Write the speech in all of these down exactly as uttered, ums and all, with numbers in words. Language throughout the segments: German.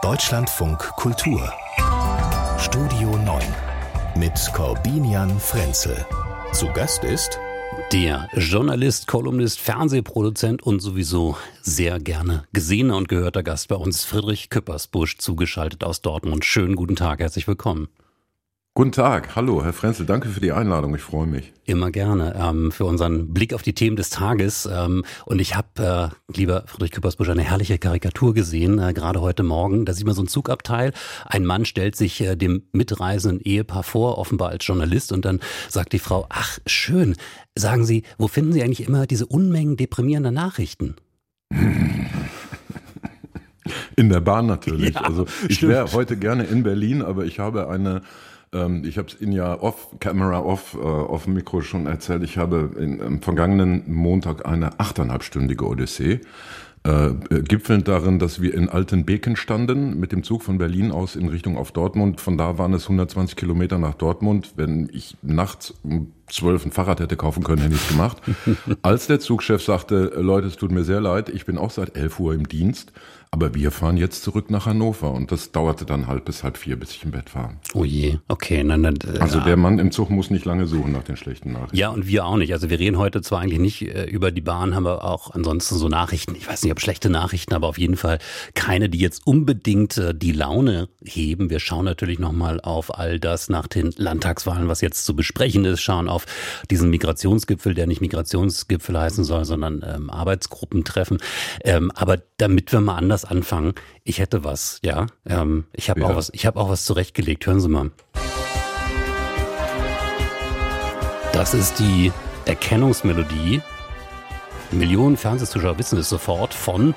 Deutschlandfunk Kultur Studio neun mit Corbinian Frenzel. Zu Gast ist der Journalist, Kolumnist, Fernsehproduzent und sowieso sehr gerne gesehener und gehörter Gast bei uns, Friedrich Küppersbusch, zugeschaltet aus Dortmund. Schönen guten Tag, herzlich willkommen. Guten Tag, hallo Herr Frenzel, danke für die Einladung, ich freue mich. Immer gerne ähm, für unseren Blick auf die Themen des Tages. Ähm, und ich habe, äh, lieber Friedrich Küppersbusch, eine herrliche Karikatur gesehen, äh, gerade heute Morgen. Da sieht man so ein Zugabteil. Ein Mann stellt sich äh, dem mitreisenden Ehepaar vor, offenbar als Journalist. Und dann sagt die Frau, ach schön, sagen Sie, wo finden Sie eigentlich immer diese Unmengen deprimierender Nachrichten? In der Bahn natürlich. Ja, also ich wäre heute gerne in Berlin, aber ich habe eine... Ich habe es Ihnen ja off, Camera off, äh, auf dem Mikro schon erzählt. Ich habe in, am vergangenen Montag eine achteinhalbstündige Odyssee, äh, gipfelnd darin, dass wir in Altenbeken standen, mit dem Zug von Berlin aus in Richtung auf Dortmund. Von da waren es hundertzwanzig Kilometer nach Dortmund. Wenn ich nachts um zwölf ein Fahrrad hätte kaufen können, hätte ich es gemacht. Als der Zugchef sagte, Leute, es tut mir sehr leid, ich bin auch seit elf Uhr im Dienst. Aber wir fahren jetzt zurück nach Hannover und das dauerte dann halt bis halb vier, bis ich im Bett war. Oh je, okay. Dann, dann, äh, also der Mann im Zug muss nicht lange suchen nach den schlechten Nachrichten. Ja, und wir auch nicht. Also wir reden heute zwar eigentlich nicht äh, über die Bahn, haben wir auch ansonsten so Nachrichten. Ich weiß nicht, ob schlechte Nachrichten, aber auf jeden Fall keine, die jetzt unbedingt äh, die Laune heben. Wir schauen natürlich nochmal auf all das nach den Landtagswahlen, was jetzt zu besprechen ist. Schauen auf diesen Migrationsgipfel, der nicht Migrationsgipfel heißen soll, sondern ähm, Arbeitsgruppentreffen. Ähm, aber damit wir mal anders anfangen. Ich hätte was, ja. Ähm, ich habe ja. auch was, ich habe auch was zurechtgelegt. Hören Sie mal. Das ist die Erkennungsmelodie. Millionen Fernsehzuschauer wissen es sofort von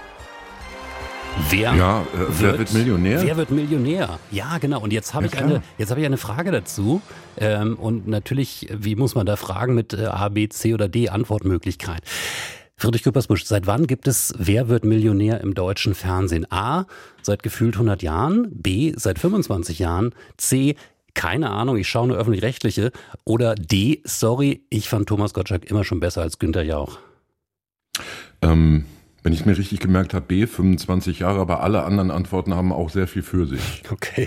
Wer, ja, äh, wer wird, wird Millionär? Wer wird Millionär? Ja, genau. Und jetzt habe ja, ich eine, jetzt habe ich eine Frage dazu. Ähm, und natürlich, wie muss man da fragen mit äh, A, B, C oder D Antwortmöglichkeit? Friedrich Küppersbusch, seit wann gibt es Wer wird Millionär im deutschen Fernsehen? A, seit gefühlt hundert Jahren, B, seit fünfundzwanzig Jahren, C, keine Ahnung, ich schaue nur öffentlich-rechtliche oder D, sorry, ich fand Thomas Gottschalk immer schon besser als Günther Jauch. Ähm, wenn ich es mir richtig gemerkt habe, B, fünfundzwanzig Jahre, aber alle anderen Antworten haben auch sehr viel für sich. Okay.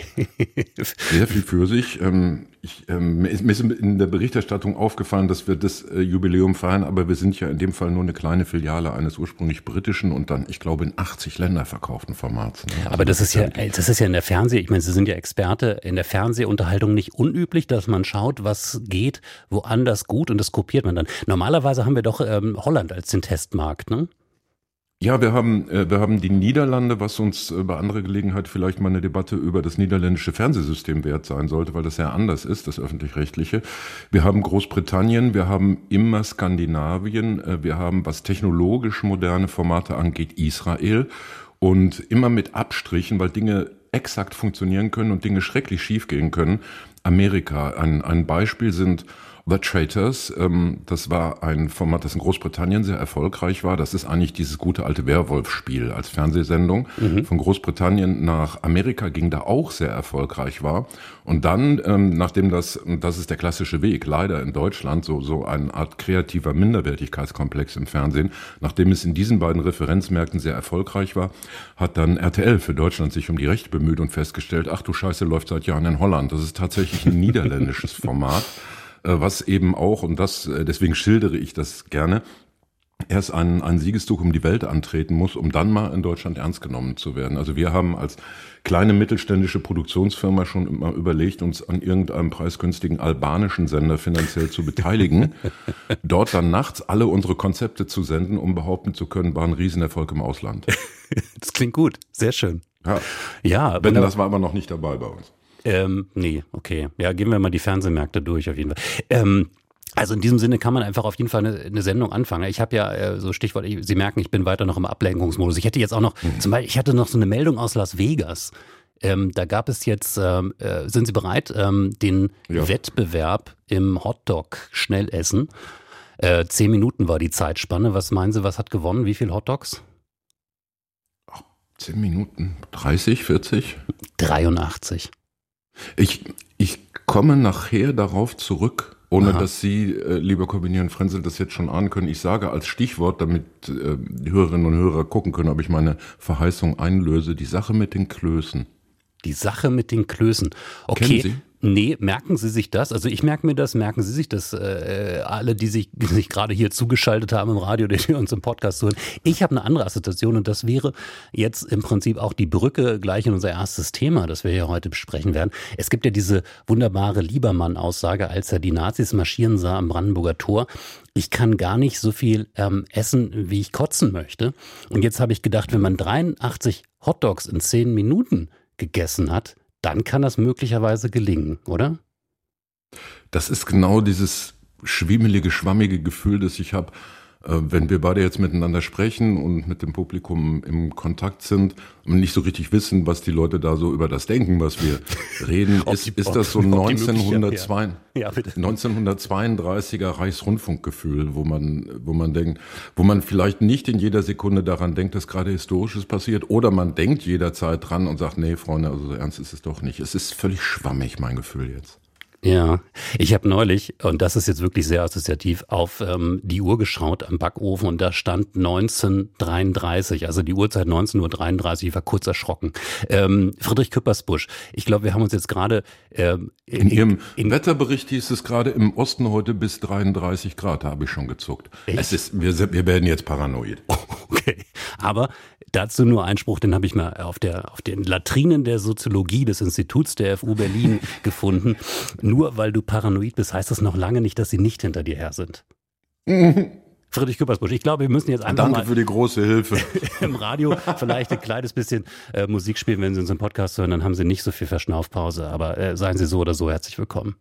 Sehr viel für sich. Ähm, ich, ähm, mir, ist, mir ist in der Berichterstattung aufgefallen, dass wir das äh, Jubiläum feiern, aber wir sind ja in dem Fall nur eine kleine Filiale eines ursprünglich britischen und dann, ich glaube, in achtzig Länder verkauften Formats. Ne? Also aber das, das ist ja, das ist ja in der Fernseh, ich meine, Sie sind ja Experte, in der Fernsehunterhaltung nicht unüblich, dass man schaut, was geht woanders gut und das kopiert man dann. Normalerweise haben wir doch ähm, Holland als den Testmarkt, ne? Ja, wir haben, äh, wir haben die Niederlande, was uns äh, bei anderer Gelegenheit vielleicht mal eine Debatte über das niederländische Fernsehsystem wert sein sollte, weil das sehr anders ist, das öffentlich-rechtliche. Wir haben Großbritannien, wir haben immer Skandinavien, äh, wir haben, was technologisch moderne Formate angeht, Israel und immer mit Abstrichen, weil Dinge exakt funktionieren können und Dinge schrecklich schief gehen können. Amerika, ein, ein Beispiel sind The Traitors, ähm, das war ein Format, das in Großbritannien sehr erfolgreich war. Das ist eigentlich dieses gute alte Werwolf-Spiel als Fernsehsendung. Mhm. Von Großbritannien nach Amerika ging da auch sehr erfolgreich war. Und dann, ähm, nachdem das, das ist der klassische Weg, leider in Deutschland, so, so eine Art kreativer Minderwertigkeitskomplex im Fernsehen, nachdem es in diesen beiden Referenzmärkten sehr erfolgreich war, hat dann R T L für Deutschland sich um die Rechte bemüht und festgestellt, ach du Scheiße, läuft seit Jahren in Holland. Das ist tatsächlich ein niederländisches Format. Was eben auch, und das, deswegen schildere ich das gerne, erst einen, einen Siegeszug um die Welt antreten muss, um dann mal in Deutschland ernst genommen zu werden. Also wir haben als kleine mittelständische Produktionsfirma schon immer überlegt, uns an irgendeinem preisgünstigen albanischen Sender finanziell zu beteiligen, dort dann nachts alle unsere Konzepte zu senden, um behaupten zu können, war ein Riesenerfolg im Ausland. Das klingt gut, sehr schön. Ja, ja wenn das war aber noch nicht dabei bei uns. Ähm, nee, okay. Ja, gehen wir mal die Fernsehmärkte durch auf jeden Fall. Ähm, also in diesem Sinne kann man einfach auf jeden Fall eine, eine Sendung anfangen. Ich habe ja äh, so Stichwort, ich, Sie merken, ich bin weiter noch im Ablenkungsmodus. Ich hätte jetzt auch noch, mhm. zum Beispiel, ich hatte noch so eine Meldung aus Las Vegas. Ähm, da gab es jetzt, ähm, äh, sind Sie bereit, ähm, den ja. Wettbewerb im Hotdog-Schnellessen. Äh, zehn Minuten war die Zeitspanne. Was meinen Sie, was hat gewonnen? Wie viele Hotdogs? Ach, zehn Minuten, dreißig, vierzig? dreiundachtzig. Ich, ich komme nachher darauf zurück, Ohne Aha. dass Sie, äh, lieber Corbinian-Frenzel, das jetzt schon ahnen können. Ich sage als Stichwort, damit äh, die Hörerinnen und Hörer gucken können, ob ich meine Verheißung einlöse, die Sache mit den Klößen. Die Sache mit den Klößen. Okay. Kennen Sie? Nee, merken Sie sich das? Also ich merke mir das, merken Sie sich das, äh, alle, die sich, die sich gerade hier zugeschaltet haben im Radio, die uns im Podcast hören. Ich habe eine andere Assoziation und das wäre jetzt im Prinzip auch die Brücke gleich in unser erstes Thema, das wir hier heute besprechen werden. Es gibt ja diese wunderbare Liebermann-Aussage, als er die Nazis marschieren sah am Brandenburger Tor. Ich kann gar nicht so viel ähm, essen, wie ich kotzen möchte. Und jetzt habe ich gedacht, wenn man dreiundachtzig Hotdogs in zehn Minuten gegessen hat, dann kann das möglicherweise gelingen, oder? Das ist genau dieses schwiemelige, schwammige Gefühl, das ich habe, äh, wenn wir beide jetzt miteinander sprechen und mit dem Publikum im Kontakt sind und nicht so richtig wissen, was die Leute da so über das denken, was wir reden. ist, die, ist das so ein neunzehnhundertzwei, ja, neunzehnhundertzweiunddreißiger Reichsrundfunkgefühl, wo man, wo man denkt, wo man vielleicht nicht in jeder Sekunde daran denkt, dass gerade Historisches passiert, oder man denkt jederzeit dran und sagt, nee, Freunde, also so ernst ist es doch nicht. Es ist völlig schwammig, mein Gefühl jetzt. Ja, ich habe neulich, und das ist jetzt wirklich sehr assoziativ, auf ähm, die Uhr geschaut am Backofen und da stand neunzehnhundertdreiunddreißig, also die Uhrzeit neunzehn Uhr dreiunddreißig, ich war kurz erschrocken. Ähm, Friedrich Küppersbusch, ich glaube, wir haben uns jetzt gerade... Ähm, in, in Ihrem in, Wetterbericht hieß es gerade im Osten heute bis dreiunddreißig Grad, da habe ich schon gezuckt. Es ist, wir, wir werden jetzt paranoid. Okay, aber dazu nur ein Spruch, den habe ich mal auf, der, auf den Latrinen der Soziologie des Instituts der F U Berlin gefunden. Nur weil du paranoid bist, heißt das noch lange nicht, dass sie nicht hinter dir her sind. Friedrich Küppersbusch, ich glaube, wir müssen jetzt einfach Danke mal für die große Hilfe. im Radio vielleicht ein kleines bisschen äh, Musik spielen, wenn Sie uns im Podcast hören, dann haben Sie nicht so viel Verschnaufpause, aber äh, seien Sie so oder so herzlich willkommen.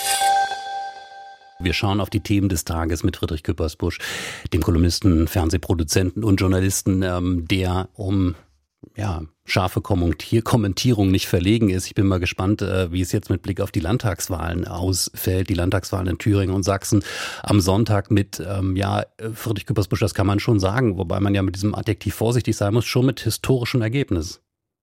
Wir schauen auf die Themen des Tages mit Friedrich Küppersbusch, dem Kolumnisten, Fernsehproduzenten und Journalisten, ähm, der um ja, scharfe Kommentier- Kommentierung nicht verlegen ist. Ich bin mal gespannt, äh, wie es jetzt mit Blick auf die Landtagswahlen ausfällt, die Landtagswahlen in Thüringen und Sachsen am Sonntag mit, ähm, ja, Friedrich Küppersbusch, das kann man schon sagen, wobei man ja mit diesem Adjektiv vorsichtig sein muss, schon mit historischem Ergebnis.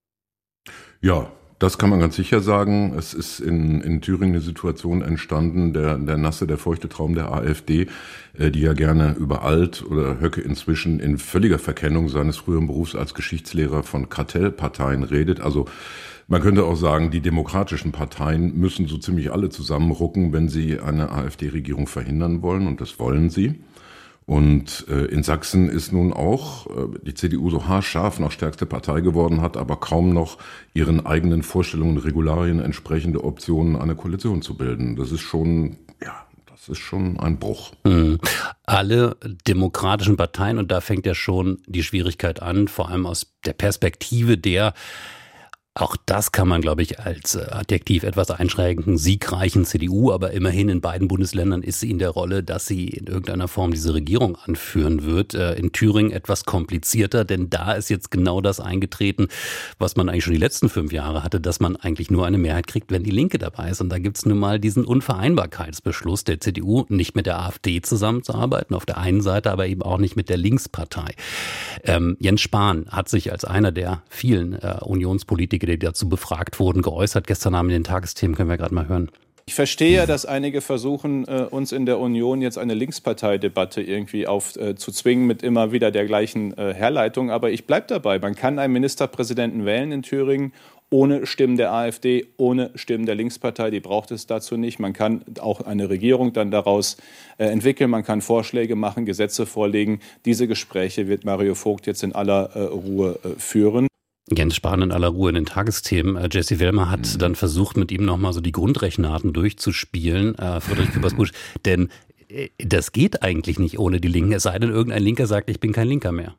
Ja, das kann man ganz sicher sagen. Es ist in, in Thüringen eine Situation entstanden, der, der nasse, der feuchte Traum der AfD, äh, die ja gerne über Alt oder Höcke inzwischen in völliger Verkennung seines früheren Berufs als Geschichtslehrer von Kartellparteien redet. Also man könnte auch sagen, die demokratischen Parteien müssen so ziemlich alle zusammenrucken, wenn sie eine AfD-Regierung verhindern wollen, und das wollen sie. Und äh, in Sachsen ist nun auch äh, die C D U so haarscharf noch stärkste Partei geworden, hat aber kaum noch ihren eigenen Vorstellungen und Regularien entsprechende Optionen, eine Koalition zu bilden. Das ist schon, ja, das ist schon ein Bruch. Mhm. Alle demokratischen Parteien, und da fängt ja schon die Schwierigkeit an, vor allem aus der Perspektive der, auch das kann man, glaube ich, als Adjektiv etwas einschränken, siegreichen C D U, aber immerhin in beiden Bundesländern ist sie in der Rolle, dass sie in irgendeiner Form diese Regierung anführen wird. In Thüringen etwas komplizierter, denn da ist jetzt genau das eingetreten, was man eigentlich schon die letzten fünf Jahre hatte, dass man eigentlich nur eine Mehrheit kriegt, wenn die Linke dabei ist. Und da gibt es nun mal diesen Unvereinbarkeitsbeschluss der C D U, nicht mit der AfD zusammenzuarbeiten, auf der einen Seite, aber eben auch nicht mit der Linkspartei. Ähm, Jens Spahn hat sich als einer der vielen äh, Unionspolitiker, die dazu befragt wurden, geäußert. Gestern Abend in den Tagesthemen, können wir gerade mal hören. Ich verstehe, dass einige versuchen, uns in der Union jetzt eine Linksparteidebatte irgendwie aufzuzwingen mit immer wieder der gleichen Herleitung. Aber ich bleibe dabei. Man kann einen Ministerpräsidenten wählen in Thüringen ohne Stimmen der AfD, ohne Stimmen der Linkspartei. Die braucht es dazu nicht. Man kann auch eine Regierung dann daraus entwickeln. Man kann Vorschläge machen, Gesetze vorlegen. Diese Gespräche wird Mario Vogt jetzt in aller Ruhe führen. Jens Spahn in aller Ruhe in den Tagesthemen. Jesse Wellmer hat mhm. dann versucht, mit ihm nochmal so die Grundrechenarten durchzuspielen, äh, Friedrich Küppersbusch, denn äh, das geht eigentlich nicht ohne die Linken, es sei denn, irgendein Linker sagt, ich bin kein Linker mehr.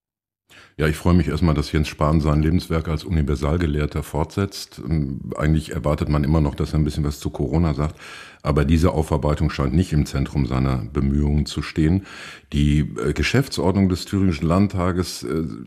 Ja, ich freue mich erstmal, dass Jens Spahn sein Lebenswerk als Universalgelehrter fortsetzt. Eigentlich erwartet man immer noch, dass er ein bisschen was zu Corona sagt. Aber diese Aufarbeitung scheint nicht im Zentrum seiner Bemühungen zu stehen. Die Geschäftsordnung des Thüringischen Landtages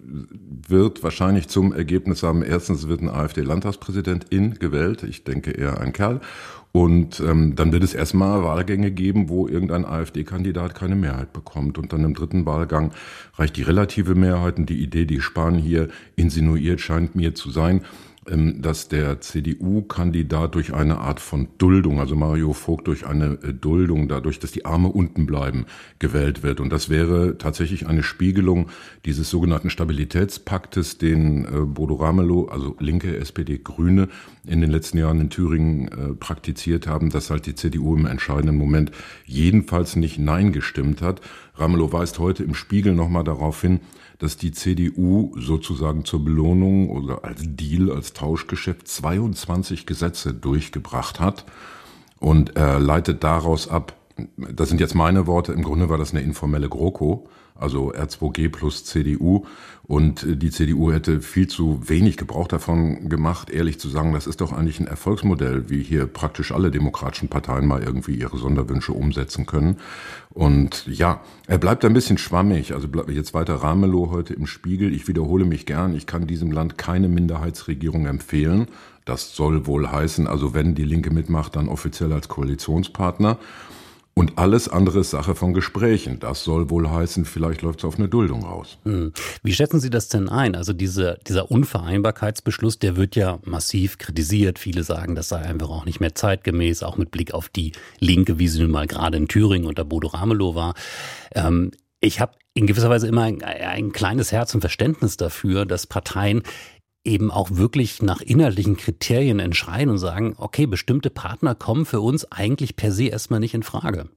wird wahrscheinlich zum Ergebnis haben, erstens wird ein AfD-Landtagspräsidentin gewählt, ich denke eher ein Kerl. Und ähm, dann wird es erstmal Wahlgänge geben, wo irgendein AfD-Kandidat keine Mehrheit bekommt. Und dann im dritten Wahlgang reicht die relative Mehrheit. Und die Idee, die Spahn hier insinuiert, scheint mir zu sein, dass der C D U-Kandidat durch eine Art von Duldung, also Mario Vogt durch eine Duldung, dadurch, dass die Arme unten bleiben, gewählt wird. Und das wäre tatsächlich eine Spiegelung dieses sogenannten Stabilitätspaktes, den Bodo Ramelow, also Linke, S P D, Grüne, in den letzten Jahren in Thüringen äh, praktiziert haben, dass halt die C D U im entscheidenden Moment jedenfalls nicht Nein gestimmt hat. Ramelow weist heute im Spiegel nochmal darauf hin, dass die C D U sozusagen zur Belohnung oder als Deal, als Tauschgeschäft zweiundzwanzig Gesetze durchgebracht hat. Und er leitet daraus ab, das sind jetzt meine Worte, im Grunde war das eine informelle GroKo, also R zwei G plus C D U. Und die C D U hätte viel zu wenig Gebrauch davon gemacht, ehrlich zu sagen, das ist doch eigentlich ein Erfolgsmodell, wie hier praktisch alle demokratischen Parteien mal irgendwie ihre Sonderwünsche umsetzen können. Und ja, er bleibt ein bisschen schwammig. Also jetzt weiter Ramelow heute im Spiegel. Ich wiederhole mich gern, ich kann diesem Land keine Minderheitsregierung empfehlen. Das soll wohl heißen, also wenn die Linke mitmacht, dann offiziell als Koalitionspartner. Und alles andere ist Sache von Gesprächen. Das soll wohl heißen, vielleicht läuft es auf eine Duldung raus. Hm. Wie schätzen Sie das denn ein? Also diese, dieser Unvereinbarkeitsbeschluss, der wird ja massiv kritisiert. Viele sagen, das sei einfach auch nicht mehr zeitgemäß, auch mit Blick auf die Linke, wie sie nun mal gerade in Thüringen unter Bodo Ramelow war. Ähm, ich habe in gewisser Weise immer ein, ein kleines Herz und Verständnis dafür, dass Parteien eben auch wirklich nach inhaltlichen Kriterien entscheiden und sagen, okay, bestimmte Partner kommen für uns eigentlich per se erstmal nicht in Frage.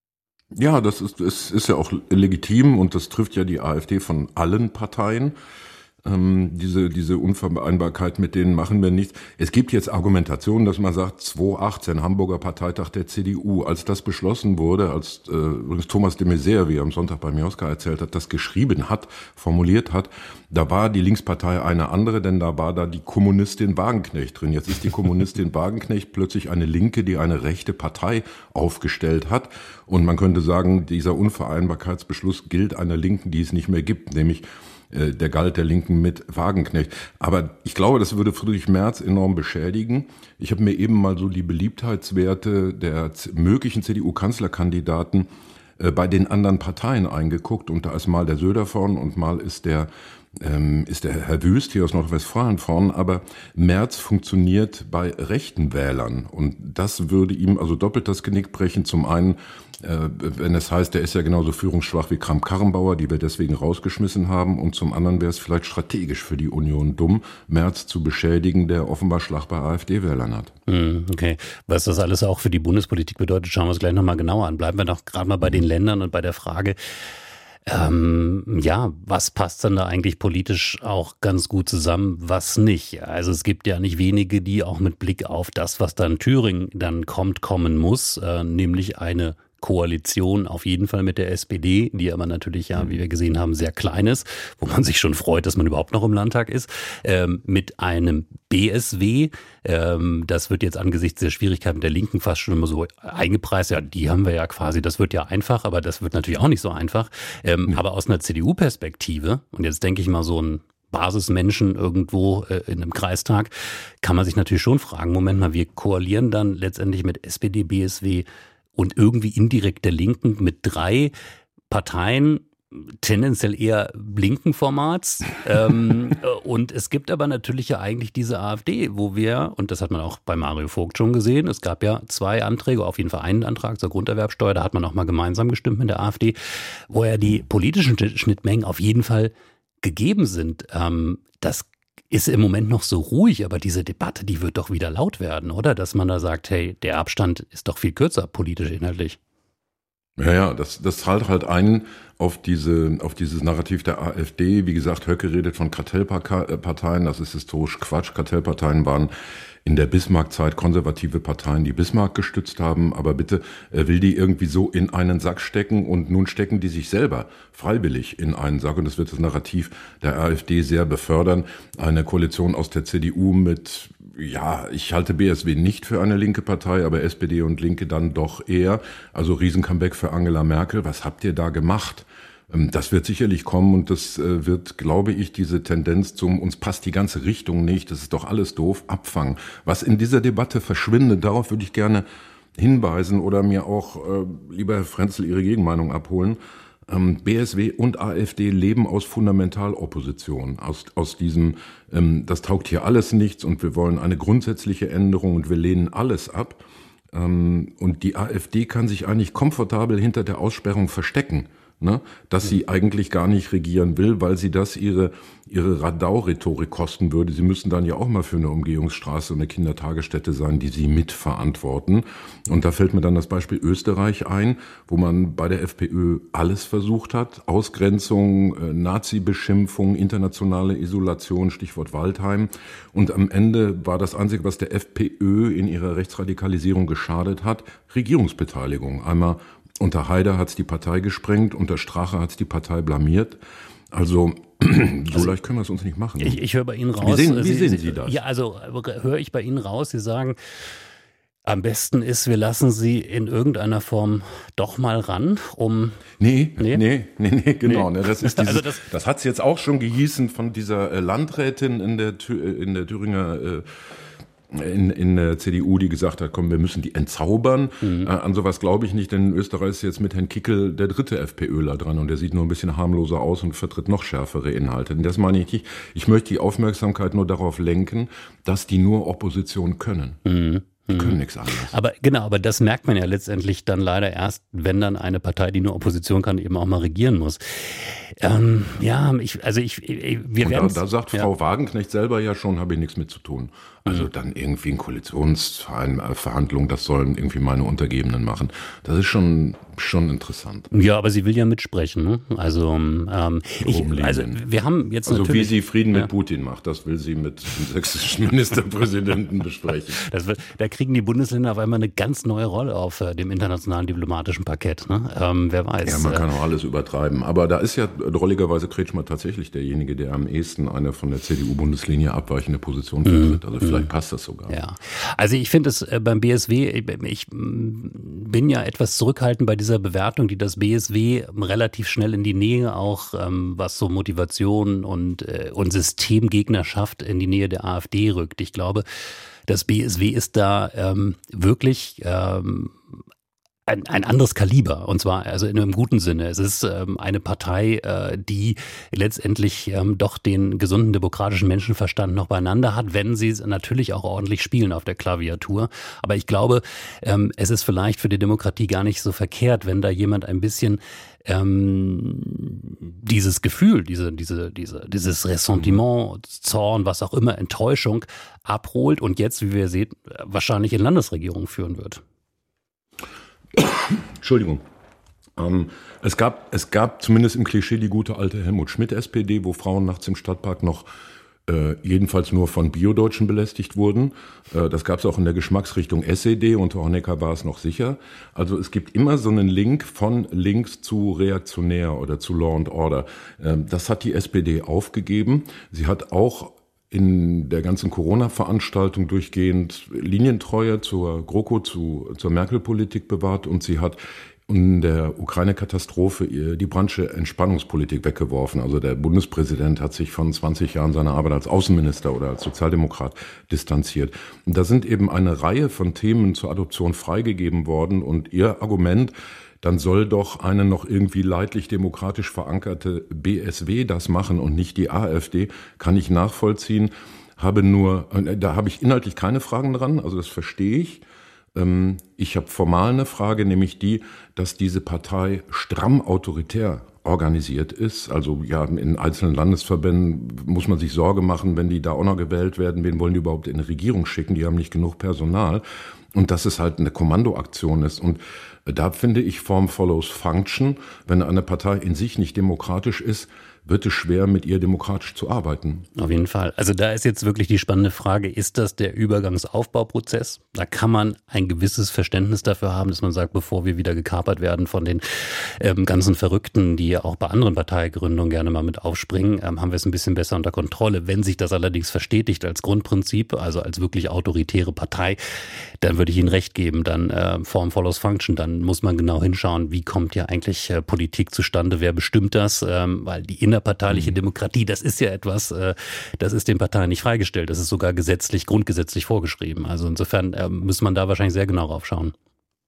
Ja, das ist, ist, ist ja auch legitim und das trifft ja die AfD von allen Parteien. Ähm, diese, diese Unvereinbarkeit, mit denen machen wir nichts. Es gibt jetzt Argumentationen, dass man sagt, zweitausendachtzehn Hamburger Parteitag der C D U, als das beschlossen wurde, als äh, übrigens Thomas de Maizière, wie er am Sonntag bei Mioska erzählt hat, das geschrieben hat, formuliert hat, da war die Linkspartei eine andere, denn da war da die Kommunistin Wagenknecht drin. Jetzt ist die Kommunistin Wagenknecht plötzlich eine Linke, die eine rechte Partei aufgestellt hat. Und man könnte sagen, dieser Unvereinbarkeitsbeschluss gilt einer Linken, die es nicht mehr gibt, nämlich der galt der Linken mit Wagenknecht. Aber ich glaube, das würde Friedrich Merz enorm beschädigen. Ich habe mir eben mal so die Beliebtheitswerte der möglichen C D U-Kanzlerkandidaten bei den anderen Parteien eingeguckt. Und da ist mal der Söder vorn und mal ist der ähm, ist der Herr Wüst hier aus Nordrhein-Westfalen vorn. Aber Merz funktioniert bei rechten Wählern. Und das würde ihm also doppelt das Genick brechen. Zum einen, äh, wenn es heißt, der ist ja genauso führungsschwach wie Kramp-Karrenbauer, die wir deswegen rausgeschmissen haben. Und zum anderen wäre es vielleicht strategisch für die Union dumm, Merz zu beschädigen, der offenbar Schlag bei AfD-Wählern hat. Okay. Was das alles auch für die Bundespolitik bedeutet, schauen wir uns gleich nochmal genauer an. Bleiben wir doch gerade mal bei den Ländern und bei der Frage, Ähm, ja, was passt dann da eigentlich politisch auch ganz gut zusammen, was nicht? Also es gibt ja nicht wenige, die auch mit Blick auf das, was dann Thüringen dann kommt, kommen muss, äh, nämlich eine Koalition auf jeden Fall mit der S P D, die aber natürlich ja, wie wir gesehen haben, sehr klein ist, wo man sich schon freut, dass man überhaupt noch im Landtag ist, ähm, mit einem B S W. Ähm, das wird jetzt angesichts der Schwierigkeiten der Linken fast schon immer so eingepreist. Ja, die haben wir ja quasi, das wird ja einfach, aber das wird natürlich auch nicht so einfach. Ähm, mhm. Aber aus einer C D U-Perspektive, und jetzt denke ich mal so ein Basismenschen irgendwo äh, in einem Kreistag, kann man sich natürlich schon fragen, Moment mal, wir koalieren dann letztendlich mit S P D, B S W und irgendwie indirekt der Linken mit drei Parteien, tendenziell eher linken Formats. ähm, und es gibt aber natürlich ja eigentlich diese AfD, wo wir, und das hat man auch bei Mario Vogt schon gesehen, es gab ja zwei Anträge, auf jeden Fall einen Antrag zur Grunderwerbsteuer, da hat man auch mal gemeinsam gestimmt mit der AfD, wo ja die politischen Schnittmengen auf jeden Fall gegeben sind. Ähm, das ist im Moment noch so ruhig, aber diese Debatte, die wird doch wieder laut werden, oder? Dass man da sagt, hey, der Abstand ist doch viel kürzer, politisch, inhaltlich. Ja, ja, das, das zahlt halt ein auf diese, auf dieses Narrativ der AfD. Wie gesagt, Höcke redet von Kartellparteien. Das ist historisch Quatsch. Kartellparteien waren in der Bismarck-Zeit konservative Parteien, die Bismarck gestützt haben. Aber bitte, er will die irgendwie so in einen Sack stecken und nun stecken die sich selber freiwillig in einen Sack. Und das wird das Narrativ der AfD sehr befördern. Eine Koalition aus der C D U mit, ja, ich halte B S W nicht für eine linke Partei, aber S P D und Linke dann doch eher. Also Riesen-Comeback für Angela Merkel. Was habt ihr da gemacht? Das wird sicherlich kommen und das wird, glaube ich, diese Tendenz zum uns passt die ganze Richtung nicht, das ist doch alles doof, abfangen. Was in dieser Debatte verschwindet, darauf würde ich gerne hinweisen oder mir auch, äh, lieber Herr Frenzel, Ihre Gegenmeinung abholen. Ähm, B S W und AfD leben aus Fundamentalopposition, aus, aus diesem, ähm, das taugt hier alles nichts und wir wollen eine grundsätzliche Änderung und wir lehnen alles ab. Ähm, und die AfD kann sich eigentlich komfortabel hinter der Aussperrung verstecken. Ne, dass sie eigentlich gar nicht regieren will, weil sie das ihre ihre Radau-Rhetorik kosten würde. Sie müssen dann ja auch mal für eine Umgehungsstraße und eine Kindertagesstätte sein, die sie mitverantworten. Und da fällt mir dann das Beispiel Österreich ein, wo man bei der FPÖ alles versucht hat. Ausgrenzung, äh, Nazi-Beschimpfung, internationale Isolation, Stichwort Waldheim. Und am Ende war das Einzige, was der FPÖ in ihrer Rechtsradikalisierung geschadet hat, Regierungsbeteiligung. Einmal unter Haider hat's die Partei gesprengt, unter Strache hat's die Partei blamiert. Also so also, leicht können wir es uns nicht machen. Ich, ich höre bei Ihnen raus. Wie sehen, wie Sie, sehen Sie, Sie das? Ja, also höre ich bei Ihnen raus. Sie sagen, am besten ist, wir lassen Sie in irgendeiner Form doch mal ran, um... Nee, nee, nee, nee, nee genau. Nee. Ne, das ist dieses, also das, das hat's jetzt auch schon gehießen von dieser Landrätin in der, in der Thüringer... Äh, In, in der C D U, die gesagt hat, komm, wir müssen die entzaubern. Mhm. Äh, an sowas glaube ich nicht, denn in Österreich ist jetzt mit Herrn Kickel der dritte FPÖler dran und der sieht nur ein bisschen harmloser aus und vertritt noch schärfere Inhalte. Und das meine ich nicht. Ich möchte die Aufmerksamkeit nur darauf lenken, dass die nur Opposition können. Mhm. Die können nichts anderes. Aber genau, aber das merkt man ja letztendlich dann leider erst, wenn dann eine Partei, die nur Opposition kann, eben auch mal regieren muss. Ähm, ja, ich, also ich, wir werden. Da, da sagt ja. Frau Wagenknecht selber ja schon, habe ich nichts mit zu tun. Also mhm. dann irgendwie in Koalitionsverhandlungen, das sollen irgendwie meine Untergebenen machen. Das ist schon schon interessant. Ja, aber sie will ja mitsprechen. Ne? Also, ähm, ich, also wir haben jetzt also natürlich... wie sie Frieden ja. mit Putin macht, das will sie mit dem sächsischen Ministerpräsidenten besprechen. Das wird, da kriegen die Bundesländer auf einmal eine ganz neue Rolle auf äh, dem internationalen diplomatischen Parkett. Ne? Ähm, wer weiß. Ja, man kann auch alles übertreiben. Aber da ist ja drolligerweise Kretschmer tatsächlich derjenige, der am ehesten eine von der C D U-Bundeslinie abweichende Position vertritt. Also vielleicht mhm. passt das sogar. Ja, also ich finde es äh, beim B S W, ich bin ja etwas zurückhaltend bei dieser Bewertung, die das B S W relativ schnell in die Nähe auch, ähm, was so Motivation und, äh, und Systemgegnerschaft in die Nähe der AfD rückt. Ich glaube, das B S W ist da ähm, wirklich ähm, ein, ein anderes Kaliber, und zwar also in einem guten Sinne. Es ist ähm, eine Partei, äh, die letztendlich ähm, doch den gesunden demokratischen Menschenverstand noch beieinander hat, wenn sie es natürlich auch ordentlich spielen auf der Klaviatur. Aber ich glaube, ähm, es ist vielleicht für die Demokratie gar nicht so verkehrt, wenn da jemand ein bisschen ähm, dieses Gefühl, diese, diese, diese, dieses Ressentiment, Zorn, was auch immer, Enttäuschung abholt und jetzt, wie wir sehen, wahrscheinlich in Landesregierung führen wird. Entschuldigung. Ähm, es gab, es gab zumindest im Klischee die gute alte Helmut Schmidt S P D, wo Frauen nachts im Stadtpark noch äh, jedenfalls nur von Bio-Deutschen belästigt wurden. Äh, das gab es auch in der Geschmacksrichtung S E D, unter Honecker war es noch sicher. Also es gibt immer so einen Link von links zu reaktionär oder zu Law and Order. Äh, das hat die S P D aufgegeben. Sie hat auch in der ganzen Corona-Veranstaltung durchgehend Linientreue zur GroKo, zu, zur Merkel-Politik bewahrt und sie hat in der Ukraine-Katastrophe die Branche Entspannungspolitik weggeworfen. Also der Bundespräsident hat sich von zwanzig Jahren seiner Arbeit als Außenminister oder als Sozialdemokrat distanziert. Und da sind eben eine Reihe von Themen zur Adoption freigegeben worden und ihr Argument, dann soll doch eine noch irgendwie leidlich demokratisch verankerte B S W das machen und nicht die AfD, kann ich nachvollziehen. Habe nur, da habe ich inhaltlich keine Fragen dran, also das verstehe ich. Ich habe formal eine Frage, nämlich die, dass diese Partei stramm autoritär organisiert ist. Also ja, in einzelnen Landesverbänden muss man sich Sorge machen, wenn die da auch noch gewählt werden, wen wollen die überhaupt in eine Regierung schicken? Die haben nicht genug Personal. Und dass es halt eine Kommandoaktion ist. Und da finde ich, Form follows Function. Wenn eine Partei in sich nicht demokratisch ist, wird es schwer, mit ihr demokratisch zu arbeiten. Auf jeden Fall. Also da ist jetzt wirklich die spannende Frage, ist das der Übergangsaufbauprozess? Da kann man ein gewisses Verständnis dafür haben, dass man sagt, bevor wir wieder gekapert werden von den ähm, ganzen Verrückten, die ja auch bei anderen Parteigründungen gerne mal mit aufspringen, ähm, haben wir es ein bisschen besser unter Kontrolle. Wenn sich das allerdings verstetigt als Grundprinzip, also als wirklich autoritäre Partei, dann würde ich Ihnen recht geben, dann äh, Form follows Function, dann muss man genau hinschauen, wie kommt ja eigentlich äh, Politik zustande, wer bestimmt das, ähm, weil die innerparteiliche Demokratie, das ist ja etwas, äh, das ist den Parteien nicht freigestellt, das ist sogar gesetzlich, grundgesetzlich vorgeschrieben. Also insofern äh, muss man da wahrscheinlich sehr genau raufschauen.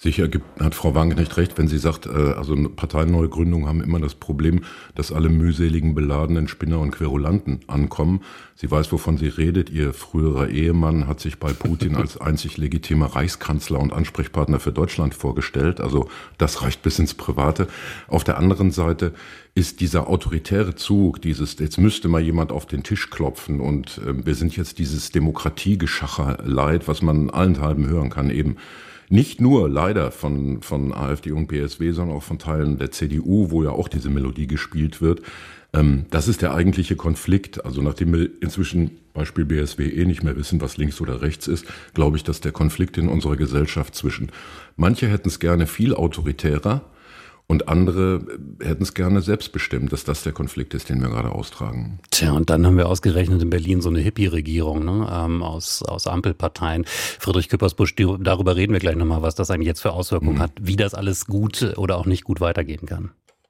Sicher gibt, hat Frau Wagenknecht recht, wenn sie sagt, also Parteineugründungen haben immer das Problem, dass alle mühseligen, beladenen Spinner und Querulanten ankommen. Sie weiß, wovon sie redet. Ihr früherer Ehemann hat sich bei Putin als einzig legitimer Reichskanzler und Ansprechpartner für Deutschland vorgestellt. Also das reicht bis ins Private. Auf der anderen Seite ist dieser autoritäre Zug, dieses, jetzt müsste mal jemand auf den Tisch klopfen und äh, wir sind jetzt dieses Demokratiegeschacher-Leid, was man allenthalben hören kann, eben nicht nur leider von, von AfD und P S W, sondern auch von Teilen der C D U, wo ja auch diese Melodie gespielt wird. Ähm, das ist der eigentliche Konflikt. Also nachdem wir inzwischen, Beispiel B S W, eh nicht mehr wissen, was links oder rechts ist, glaube ich, dass der Konflikt in unserer Gesellschaft zwischen manche hätten es gerne viel autoritärer und andere hätten es gerne selbstbestimmt, dass das der Konflikt ist, den wir gerade austragen. Tja, und dann haben wir ausgerechnet in Berlin so eine Hippie-Regierung, ne, ähm, aus, aus Ampelparteien. Friedrich Küppersbusch, die, darüber reden wir gleich nochmal, was das eigentlich jetzt für Auswirkungen mhm. hat, wie das alles gut oder auch nicht gut weitergehen kann.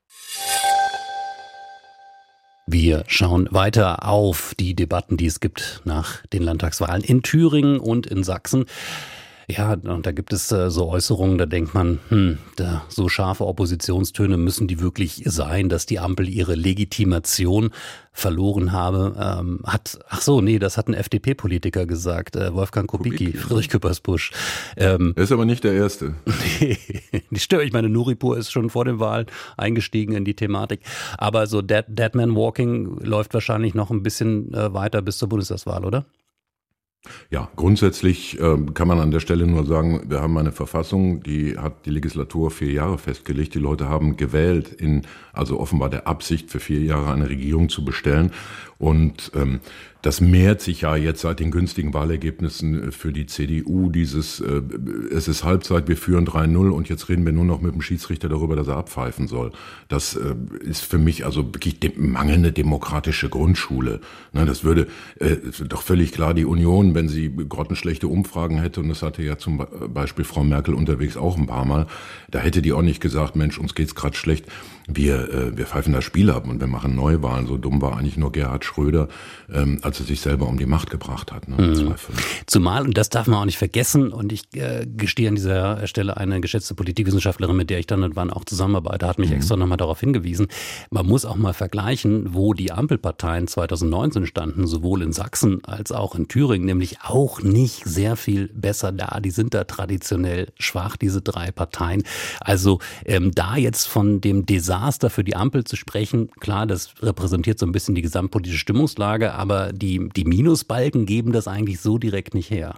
Wir schauen weiter auf die Debatten, die es gibt nach den Landtagswahlen in Thüringen und in Sachsen. Ja, und da gibt es äh, so Äußerungen, da denkt man, hm, da so scharfe Oppositionstöne müssen die wirklich sein, dass die Ampel ihre Legitimation verloren habe. Ähm, hat, ach so, nee, das hat ein F D P-Politiker gesagt, äh, Wolfgang Kubicki, Kubicki. Friedrich Küppersbusch. Ähm, er ist aber nicht der Erste. Nee, nicht stimmt. Ich meine, Nuripur ist schon vor den Wahlen eingestiegen in die Thematik. Aber so Dead, Dead Man Walking läuft wahrscheinlich noch ein bisschen äh, weiter bis zur Bundestagswahl, oder? Ja, grundsätzlich äh, kann man an der Stelle nur sagen, wir haben eine Verfassung, die hat die Legislatur vier Jahre festgelegt. Die Leute haben gewählt in, also offenbar der Absicht, für vier Jahre eine Regierung zu bestellen. Und ähm, das mehrt sich ja jetzt seit den günstigen Wahlergebnissen für die C D U, dieses, äh, es ist Halbzeit, wir führen drei null und jetzt reden wir nur noch mit dem Schiedsrichter darüber, dass er abpfeifen soll. Das äh, ist für mich also wirklich de- mangelnde demokratische Grundschule. Ne, das würde äh, doch völlig klar die Union, wenn sie grottenschlechte Umfragen hätte, und das hatte ja zum Beispiel Frau Merkel unterwegs auch ein paar Mal, da hätte die auch nicht gesagt, Mensch, uns geht's gerade schlecht, wir, äh, wir pfeifen das Spiel ab und wir machen Neuwahlen. So dumm war eigentlich nur Gerhard Schröder, ähm, als er sich selber um die Macht gebracht hat. Ne? Mhm. Zumal, und das darf man auch nicht vergessen, und ich äh, gestehe an dieser Stelle, eine geschätzte Politikwissenschaftlerin, mit der ich dann und wann auch zusammenarbeite, hat mich mhm. extra nochmal darauf hingewiesen, man muss auch mal vergleichen, wo die Ampelparteien zwanzig neunzehn standen, sowohl in Sachsen als auch in Thüringen, nämlich auch nicht sehr viel besser da. Die sind da traditionell schwach, diese drei Parteien. Also ähm, da jetzt von dem Desaster für die Ampel zu sprechen, klar, das repräsentiert so ein bisschen die gesamtpolitische Stimmungslage, aber die, die Minusbalken geben das eigentlich so direkt nicht her.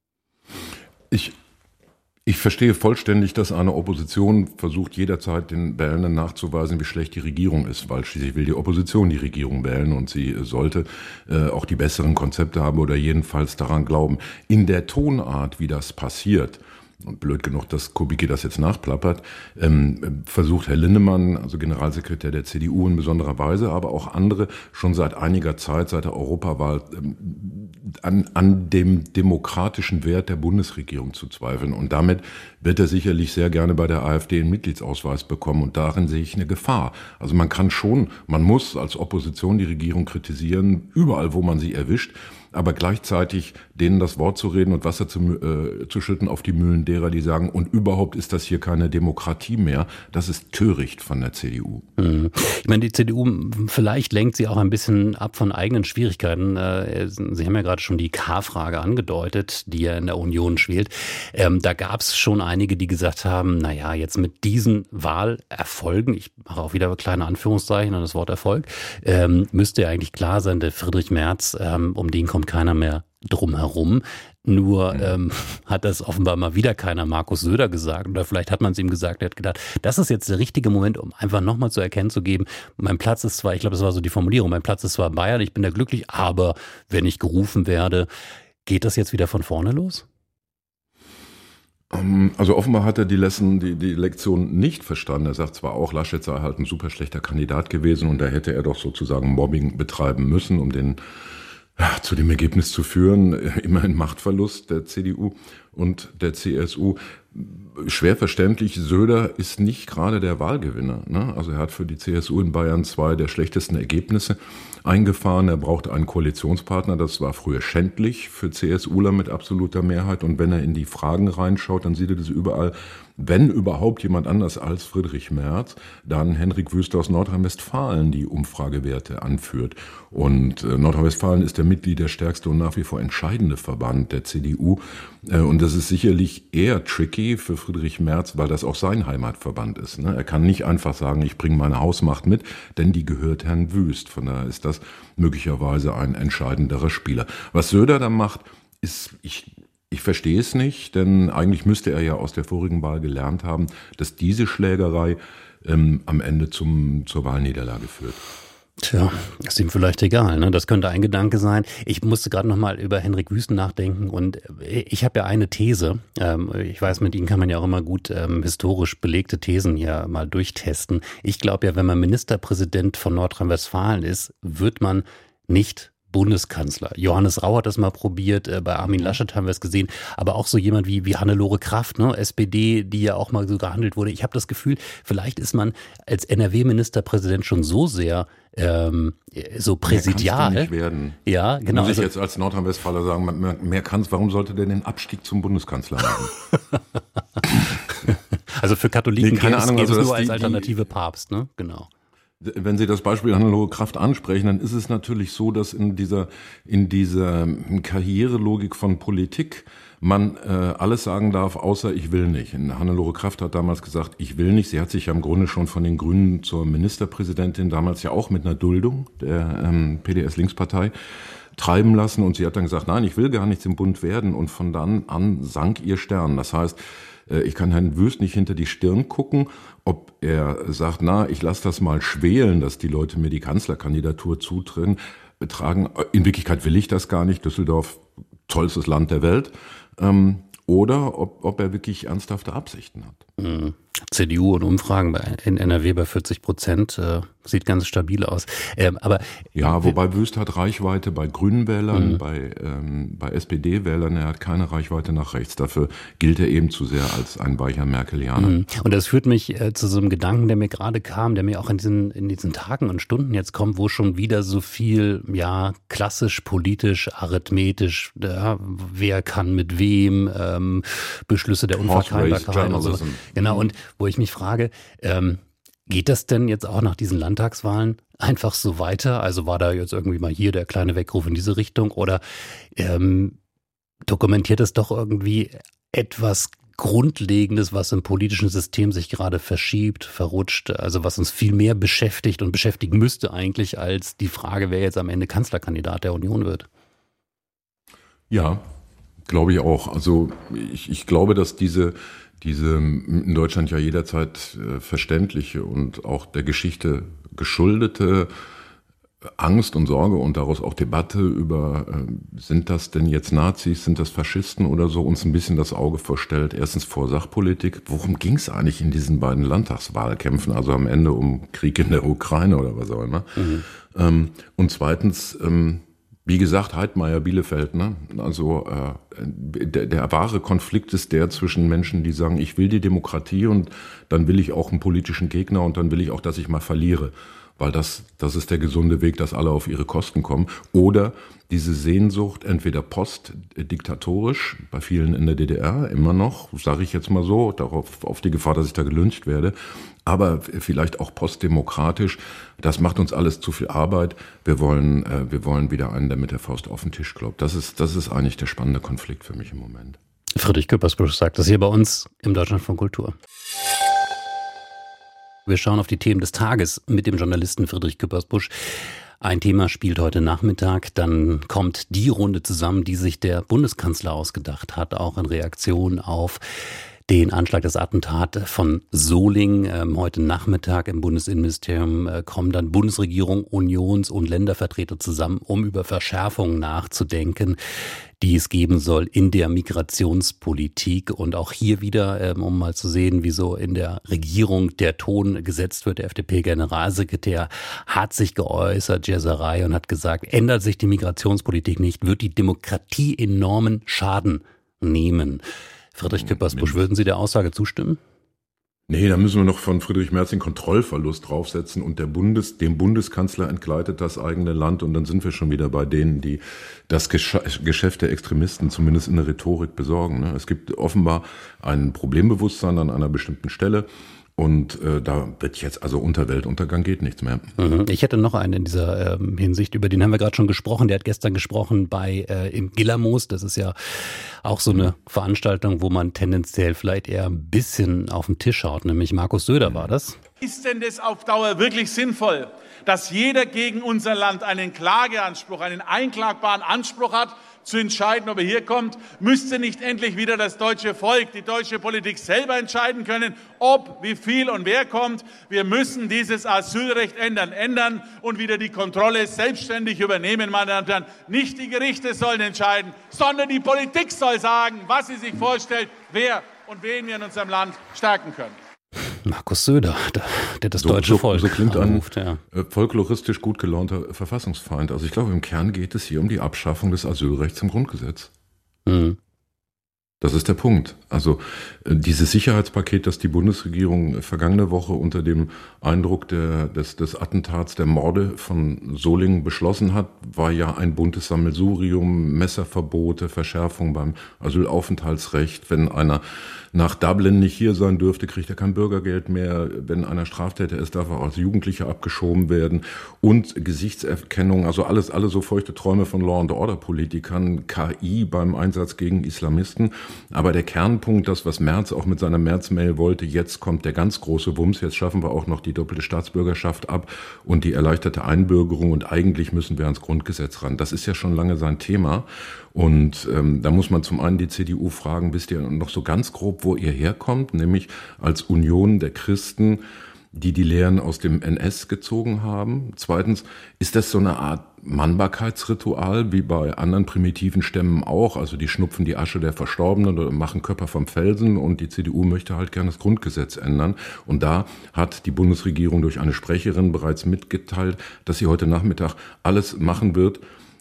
Ich, ich verstehe vollständig, dass eine Opposition versucht, jederzeit den Wählern nachzuweisen, wie schlecht die Regierung ist, weil schließlich will die Opposition die Regierung wählen und sie sollte äh, auch die besseren Konzepte haben oder jedenfalls daran glauben. In der Tonart, wie das passiert, und blöd genug, dass Kubicki das jetzt nachplappert, ähm, versucht Herr Linnemann, also Generalsekretär der C D U in besonderer Weise, aber auch andere schon seit einiger Zeit, seit der Europawahl, ähm, an, an dem demokratischen Wert der Bundesregierung zu zweifeln. Und damit wird er sicherlich sehr gerne bei der AfD einen Mitgliedsausweis bekommen. Und darin sehe ich eine Gefahr. Also man kann schon, man muss als Opposition die Regierung kritisieren, überall, wo man sie erwischt. Aber gleichzeitig denen das Wort zu reden und Wasser zu, äh, zu schütten auf die Mühlen derer, die sagen, und überhaupt ist das hier keine Demokratie mehr, das ist töricht von der C D U. Ich meine, die C D U, vielleicht lenkt sie auch ein bisschen ab von eigenen Schwierigkeiten. Sie haben ja gerade schon die K-Frage angedeutet, die ja in der Union schwelt. Ähm, da gab es schon einige, die gesagt haben, naja, jetzt mit diesen Wahlerfolgen, ich mache auch wieder kleine Anführungszeichen an das Wort Erfolg, ähm, müsste ja eigentlich klar sein, der Friedrich Merz, ähm, um den kommt keiner mehr drum herum. Nur ähm, hat das offenbar mal wieder keiner Markus Söder gesagt. Oder vielleicht hat man es ihm gesagt, er hat gedacht, das ist jetzt der richtige Moment, um einfach nochmal zu erkennen zu geben, mein Platz ist zwar, ich glaube, das war so die Formulierung, mein Platz ist zwar in Bayern, ich bin da glücklich, aber wenn ich gerufen werde, geht das jetzt wieder von vorne los? Also offenbar hat er die Lesson, die, die Lektion nicht verstanden. Er sagt zwar auch, Laschet sei halt ein super schlechter Kandidat gewesen und da hätte er doch sozusagen Mobbing betreiben müssen, um den zu dem Ergebnis zu führen, immerhin Machtverlust der C D U und der C S U. Schwer verständlich, Söder ist nicht gerade der Wahlgewinner. Ne? Also er hat für die C S U in Bayern zwei der schlechtesten Ergebnisse eingefahren. Er brauchte einen Koalitionspartner. Das war früher schändlich für CSUler mit absoluter Mehrheit. Und wenn er in die Fragen reinschaut, dann sieht er das überall. Wenn überhaupt jemand anders als Friedrich Merz, dann Henrik Wüst aus Nordrhein-Westfalen die Umfragewerte anführt. Und äh, Nordrhein-Westfalen ist der mitgliederstärkste und nach wie vor entscheidende Verband der C D U. Äh, und das ist sicherlich eher tricky für Friedrich Merz, weil das auch sein Heimatverband ist. Ne? Er kann nicht einfach sagen, ich bringe meine Hausmacht mit, denn die gehört Herrn Wüst. Von daher ist das möglicherweise ein entscheidenderer Spieler. Was Söder da macht, ist, ich Ich verstehe es nicht, denn eigentlich müsste er ja aus der vorigen Wahl gelernt haben, dass diese Schlägerei ähm, am Ende zum, zur Wahlniederlage führt. Tja, ist ihm vielleicht egal, ne? Das könnte ein Gedanke sein. Ich musste gerade noch mal über Henrik Wüst nachdenken und ich habe ja eine These. Ähm, ich weiß, mit Ihnen kann man ja auch immer gut ähm, historisch belegte Thesen hier mal durchtesten. Ich glaube ja, wenn man Ministerpräsident von Nordrhein-Westfalen ist, wird man nicht Bundeskanzler. Johannes Rau hat das mal probiert, äh, bei Armin Laschet haben wir es gesehen, aber auch so jemand wie, wie Hannelore Kraft, ne, S P D, die ja auch mal so gehandelt wurde. Ich habe das Gefühl, vielleicht ist man als N R W-Ministerpräsident schon so sehr ähm, so präsidial. Mehr kannst du nicht werden. Ja, genau. Muss ich also, jetzt als Nordrhein-Westfaler sagen, mehr, mehr kannst, warum sollte der den Abstieg zum Bundeskanzler machen? Also für Katholiken nee, keine geht Ahnung, es also nur die, als Alternative Papst, ne? Genau. Wenn Sie das Beispiel Hannelore Kraft ansprechen, dann ist es natürlich so, dass in dieser, in dieser Karrierelogik von Politik man äh, alles sagen darf, außer ich will nicht. Und Hannelore Kraft hat damals gesagt, ich will nicht. Sie hat sich ja im Grunde schon von den Grünen zur Ministerpräsidentin, damals ja auch mit einer Duldung der ähm, P D S-Linkspartei, treiben lassen. Und sie hat dann gesagt, nein, ich will gar nichts im Bund werden. Und von dann an sank ihr Stern. Das heißt, ich kann Herrn Wüst nicht hinter die Stirn gucken, ob er sagt, na, ich lasse das mal schwelen, dass die Leute mir die Kanzlerkandidatur zutragen. In Wirklichkeit will ich das gar nicht. Düsseldorf, tollstes Land der Welt. Ähm, oder ob, ob er wirklich ernsthafte Absichten hat. Mhm. C D U und Umfragen bei, in N R W bei vierzig Prozent, äh, sieht ganz stabil aus. Ähm, aber ja, wobei Wüst hat Reichweite bei Grünen Wählern, mhm. bei, ähm, bei S P D-Wählern, er hat keine Reichweite nach rechts. Dafür gilt er eben zu sehr als ein weicher Merkelianer. Mhm. Und das führt mich äh, zu so einem Gedanken, der mir gerade kam, der mir auch in diesen, in diesen Tagen und Stunden jetzt kommt, wo schon wieder so viel, ja, klassisch, politisch, arithmetisch, ja, wer kann mit wem, ähm, Beschlüsse der Unverkennbarkeit und so. Genau, und wo ich mich frage, ähm, geht das denn jetzt auch nach diesen Landtagswahlen einfach so weiter? Also war da jetzt irgendwie mal hier der kleine Weckruf in diese Richtung oder ähm, dokumentiert es doch irgendwie etwas Grundlegendes, was im politischen System sich gerade verschiebt, verrutscht, also was uns viel mehr beschäftigt und beschäftigen müsste eigentlich als die Frage, wer jetzt am Ende Kanzlerkandidat der Union wird? Ja, glaube ich auch. Also ich, ich glaube, dass diese Diese in Deutschland ja jederzeit äh, verständliche und auch der Geschichte geschuldete Angst und Sorge und daraus auch Debatte über, äh, sind das denn jetzt Nazis, sind das Faschisten oder so, uns ein bisschen das Auge vorstellt. Erstens vor Sachpolitik. Worum ging es eigentlich in diesen beiden Landtagswahlkämpfen? Also am Ende um Krieg in der Ukraine oder was auch immer. Mhm. Ähm, und zweitens, ähm, wie gesagt, Heidmeier, Bielefeld, ne? Also äh, der, der wahre Konflikt ist der zwischen Menschen, die sagen, ich will die Demokratie und dann will ich auch einen politischen Gegner und dann will ich auch, dass ich mal verliere. Weil das, das ist der gesunde Weg, dass alle auf ihre Kosten kommen. Oder diese Sehnsucht, entweder postdiktatorisch, bei vielen in der D D R immer noch, sage ich jetzt mal so, darauf auf die Gefahr, dass ich da gelyncht werde, aber vielleicht auch postdemokratisch. Das macht uns alles zu viel Arbeit. Wir wollen, äh, wir wollen wieder einen, der mit der Faust auf den Tisch klopft. Das ist, das ist eigentlich der spannende Konflikt für mich im Moment. Friedrich Küppersbusch sagt das hier bei uns im Deutschlandfunk Kultur. Wir schauen auf die Themen des Tages mit dem Journalisten Friedrich Küppersbusch. Ein Thema spielt heute Nachmittag, dann kommt die Runde zusammen, die sich der Bundeskanzler ausgedacht hat, auch in Reaktion auf den Anschlag, das Attentat von Solingen. Ähm, heute Nachmittag im Bundesinnenministerium äh, kommen dann Bundesregierung, Unions- und Ländervertreter zusammen, um über Verschärfungen nachzudenken, die es geben soll in der Migrationspolitik. Und auch hier wieder, ähm, um mal zu sehen, wieso in der Regierung der Ton gesetzt wird. Der F D P-Generalsekretär hat sich geäußert, Jezarei, und hat gesagt, ändert sich die Migrationspolitik nicht, wird die Demokratie enormen Schaden nehmen. Friedrich Küppersbusch, würden Sie der Aussage zustimmen? Nee, da müssen wir noch von Friedrich Merz den Kontrollverlust draufsetzen und der Bundes, dem Bundeskanzler entgleitet das eigene Land und dann sind wir schon wieder bei denen, die das Geschäft der Extremisten zumindest in der Rhetorik besorgen. Es gibt offenbar ein Problembewusstsein an einer bestimmten Stelle. Und äh, da wird jetzt, also unter Weltuntergang geht nichts mehr. Mhm. Ich hätte noch einen in dieser ähm, Hinsicht, über den haben wir gerade schon gesprochen. Der hat gestern gesprochen bei äh, im Gillermoos. Das ist ja auch so eine Veranstaltung, wo man tendenziell vielleicht eher ein bisschen auf den Tisch schaut. Nämlich Markus Söder war das. Ist denn das auf Dauer wirklich sinnvoll, dass jeder gegen unser Land einen Klageanspruch, einen einklagbaren Anspruch hat, zu entscheiden, ob er hier kommt? Müsste nicht endlich wieder das deutsche Volk, die deutsche Politik selber entscheiden können, ob, wie viel und wer kommt? Wir müssen dieses Asylrecht ändern, ändern und wieder die Kontrolle selbstständig übernehmen, meine Damen und Herren. Nicht die Gerichte sollen entscheiden, sondern die Politik soll sagen, was sie sich vorstellt, wer und wen wir in unserem Land stärken können. Markus Söder, der, der das so, deutsche so, Volk so klingt anruft, ein ja. folkloristisch gut gelaunter Verfassungsfeind. Also ich glaube, im Kern geht es hier um die Abschaffung des Asylrechts im Grundgesetz. Mhm. Das ist der Punkt. Also dieses Sicherheitspaket, das die Bundesregierung vergangene Woche unter dem Eindruck der, des, des Attentats, der Morde von Solingen beschlossen hat, war ja ein buntes Sammelsurium, Messerverbote, Verschärfung beim Asylaufenthaltsrecht. Wenn einer nach Dublin nicht hier sein dürfte, kriegt er kein Bürgergeld mehr. Wenn einer Straftäter ist, darf er als Jugendlicher abgeschoben werden. Und Gesichtserkennung, also alles, alle so feuchte Träume von Law-and-Order-Politikern, K I beim Einsatz gegen Islamisten. Aber der Kernpunkt, das, was Merz auch mit seiner März-Mail wollte, jetzt kommt der ganz große Wumms, jetzt schaffen wir auch noch die doppelte Staatsbürgerschaft ab und die erleichterte Einbürgerung und eigentlich müssen wir ans Grundgesetz ran. Das ist ja schon lange sein Thema und ähm, da muss man zum einen die C D U fragen, wisst ihr noch so ganz grob, wo ihr herkommt, nämlich als Union der Christen, die die Lehren aus dem N S gezogen haben. Zweitens, ist das so eine Art Mannbarkeitsritual, wie bei anderen primitiven Stämmen auch? Also die schnupfen die Asche der Verstorbenen oder machen Körper vom Felsen und die C D U möchte halt gerne das Grundgesetz ändern. Und da hat die Bundesregierung durch eine Sprecherin bereits mitgeteilt, dass sie heute Nachmittag alles machen wird,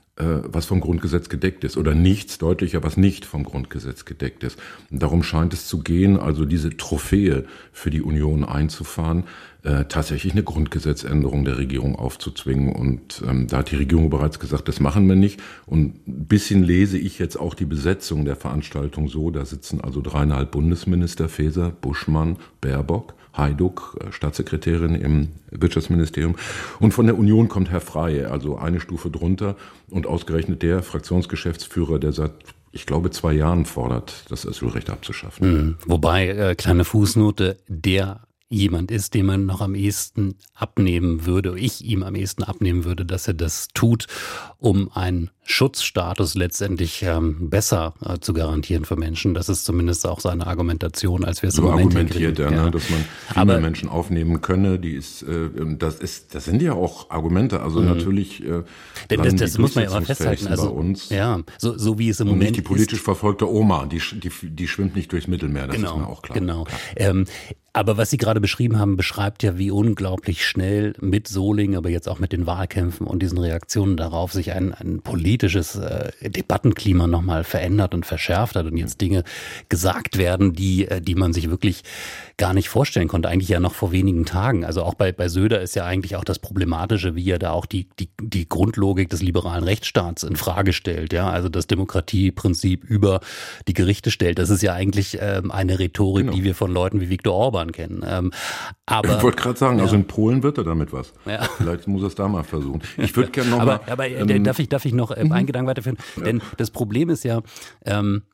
was vom Grundgesetz gedeckt ist oder nichts deutlicher, was nicht vom Grundgesetz gedeckt ist. Und darum scheint es zu gehen, also diese Trophäe für die Union einzufahren, äh, tatsächlich eine Grundgesetzänderung der Regierung aufzuzwingen. Und ähm, da hat die Regierung bereits gesagt, das machen wir nicht. Und ein bisschen lese ich jetzt auch die Besetzung der Veranstaltung so, da sitzen also dreieinhalb Bundesminister, Faeser, Buschmann, Baerbock, Hajduk, Staatssekretärin im Wirtschaftsministerium. Und von der Union kommt Herr Frey, also eine Stufe drunter. Und ausgerechnet der Fraktionsgeschäftsführer, der seit, ich glaube, zwei Jahren fordert, das Asylrecht abzuschaffen. Mhm. Wobei, äh, kleine Fußnote, der jemand ist, dem man noch am ehesten abnehmen würde, ich ihm am ehesten abnehmen würde, dass er das tut, um einen Schutzstatus letztendlich ähm, besser äh, zu garantieren für Menschen. Das ist zumindest auch seine Argumentation, als wir es im so Moment argumentiert er, ja. ne, dass man viel Aber, mehr Menschen aufnehmen könne. Die ist, äh, das ist, das sind ja auch Argumente. Also mhm. natürlich. Äh, das das muss man ja mal festhalten. Also bei uns. Ja, so, so wie es im Und Moment nicht die politisch ist. verfolgte Oma, die, die, die schwimmt nicht durchs Mittelmeer. Das genau, ist mir auch klar. Genau. Klar. Ähm, aber was Sie gerade beschrieben haben, beschreibt ja, wie unglaublich schnell mit Solingen, aber jetzt auch mit den Wahlkämpfen und diesen Reaktionen darauf sich ein, ein politisches äh, Debattenklima nochmal verändert und verschärft hat und jetzt Dinge gesagt werden, die, die man sich wirklich gar nicht vorstellen konnte, eigentlich ja noch vor wenigen Tagen. Also auch bei, bei Söder ist ja eigentlich auch das Problematische, wie er da auch die, die, die Grundlogik des liberalen Rechtsstaats in Frage stellt, ja, also das Demokratieprinzip über die Gerichte stellt. Das ist ja eigentlich ähm, eine Rhetorik, genau. die wir von Leuten wie Viktor Orban kennen. Ähm, aber, ich wollte gerade sagen, ja. also in Polen wird er damit was. Ja. Vielleicht muss er es da mal versuchen. Ich würde gerne noch aber, mal... Aber ähm, darf ich, darf ich noch äh, einen Gedanken weiterführen? Ja. Denn das Problem ist ja, ähm,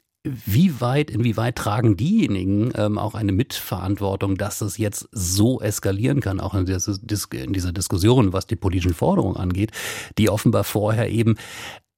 wie weit, inwieweit tragen diejenigen ähm, auch eine Mitverantwortung, dass es jetzt so eskalieren kann, auch in dieser, in dieser Diskussion, was die politischen Forderungen angeht, die offenbar vorher eben